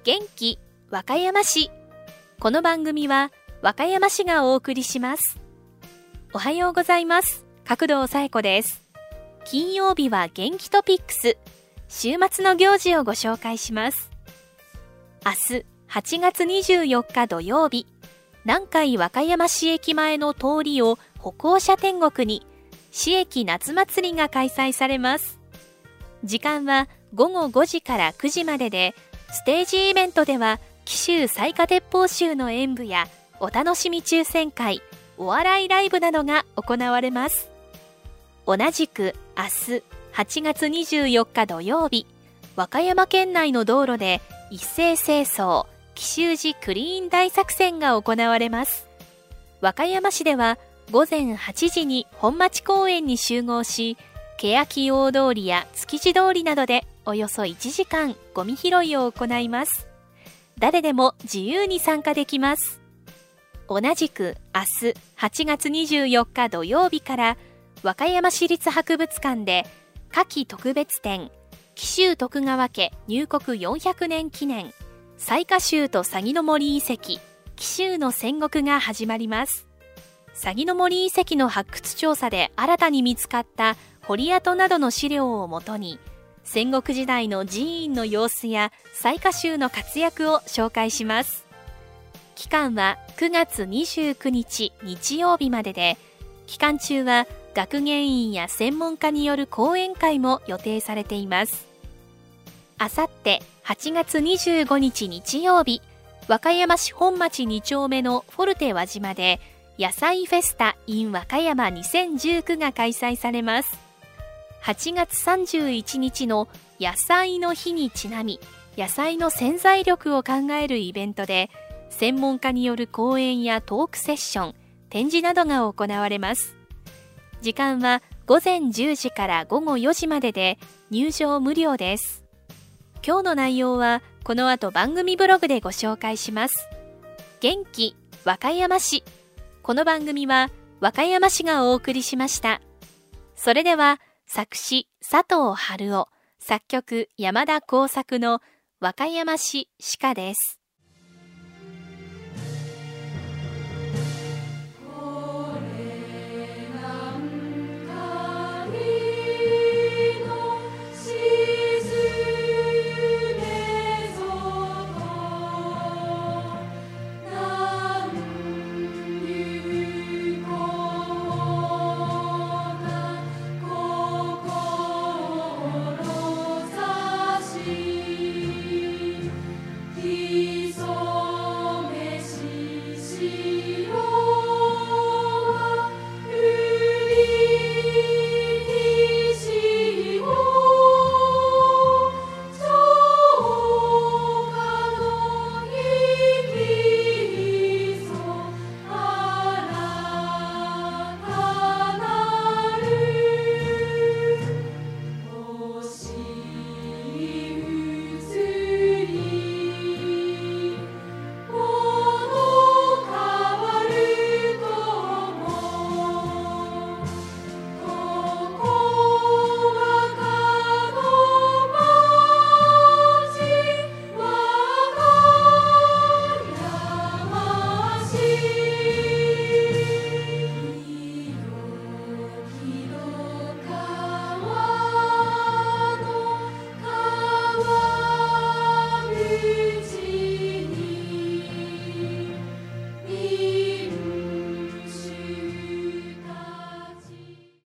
元気和歌山市。この番組は和歌山市がお送りします。おはようございます。角堂紗恵子です。金曜日は元気トピックス。週末の行事をご紹介します。明日8月24日土曜日、南海和歌山市駅前の通りを歩行者天国に市駅夏祭りが開催されます。時間は午後5時から9時までで、ステージイベントでは紀州雑賀鉄砲衆の演舞やお楽しみ抽選会、お笑いライブなどが行われます。同じく明日8月24日土曜日、和歌山県内の道路で一斉清掃、紀州路クリーン大作戦が行われます。和歌山市では午前8時に本町公園に集合し、欅大通りや築地通りなどでおよそ1時間ゴミ拾いを行います。誰でも自由に参加できます。同じく明日8月24日土曜日から和歌山市立博物館で夏季特別展、紀州徳川家入国400年記念雑賀衆と鷺の森遺跡紀州の戦国が始まります。鷺の森遺跡の発掘調査で新たに見つかった堀跡などの資料をもとに、戦国時代の寺院の様子や雑賀衆の活躍を紹介します。期間は9月29日日曜日までで、期間中は学芸員や専門家による講演会も予定されています。あさって8月25日日曜日、和歌山市本町2丁目のフォルテ輪島で野菜フェスタ in 和歌山2019が開催されます。8月31日の野菜の日にちなみ、野菜の潜在力を考えるイベントで、専門家による講演やトークセッション、展示などが行われます。時間は午前10時から午後4時までで、入場無料です。今日の内容はこの後番組ブログでご紹介します。元気和歌山市。この番組は和歌山市がお送りしました。それでは作詞佐藤春夫、作曲山田耕作の和歌山市詩歌です。